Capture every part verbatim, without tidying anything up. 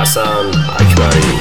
Hasan Akbari.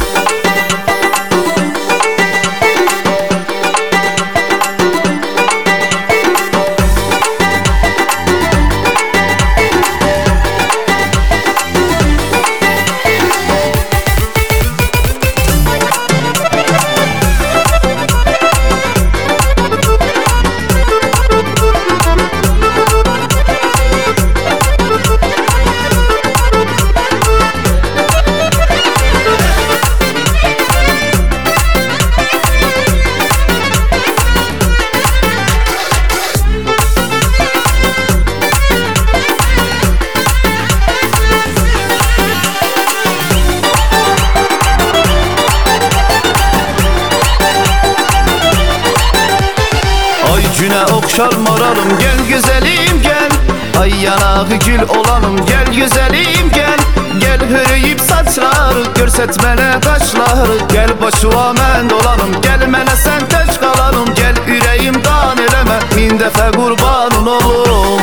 Güne okşar moralım, gel güzelim gel. Ay yanağı gül olalım, gel güzelim gel. Gel hürüyüp saçları, görsetmene kaşları. Gel başıma men dolanım, gel mene sen teş kalanım. Gel yüreğimden eleme, min defa kurbanın olum.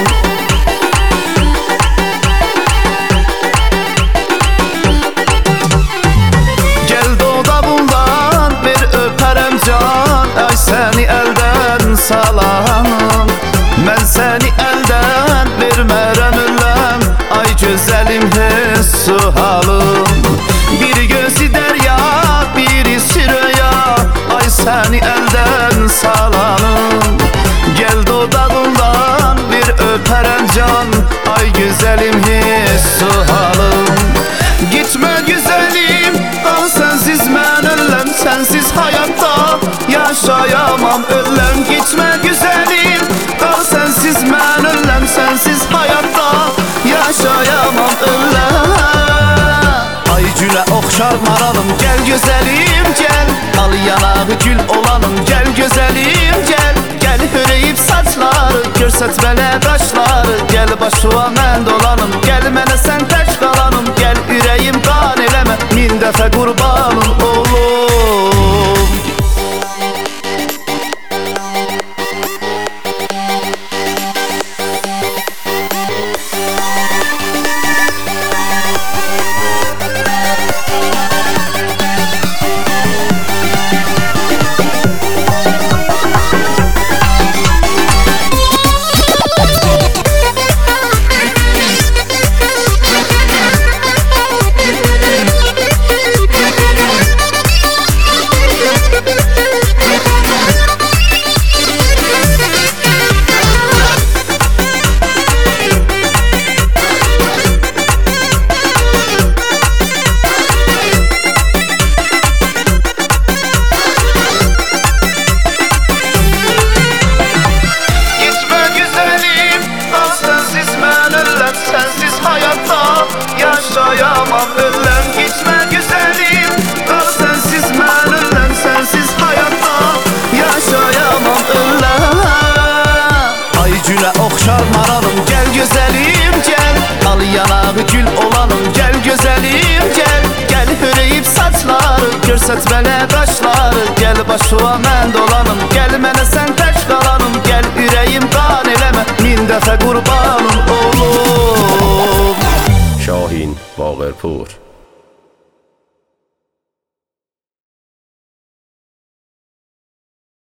Gel doğda bundan bir öperem can. Ay seni elden salamam, mən səni əldən vermərəm üləm. Ay gözəlim hissu halım, biri gözü dərya, biri sürəya. Ay səni əldən salamam, gel dodağından bir öpərəm can. Ay gözəlim hissu halım, gitmə güzelim, qal sensiz mən öləm. Sensiz hayatta yaşayamam öləm. Gitmə güzelim, qal sensiz mən öləm. Sensiz hayatta yaşayamam öləm. Ay gülə oxşar maralım, gel güzelim gel. Al yanağı gül olanım, gel güzelim gel. Gel hüreyip saçları, görsetmene qaşları. Gel başıma mən dolanım, gel mənə sən tək qalanım. Gel ürəyim qan eləmə, min dəfə qurbanım olum. Sensiz hayatta yaşayamam öləm. Gitmə güzelim, qal sensiz mən öləm. Sensiz hayatta yaşayamam öləm. Ay gülə oxşar maralım, gel güzelim gel. Al yanağı gül olanım, gel güzelim gel. Gel hüreyip saçları, görsetmene qaşları. Gel başıma mən dolanım, gel mənə sən tək qalanım.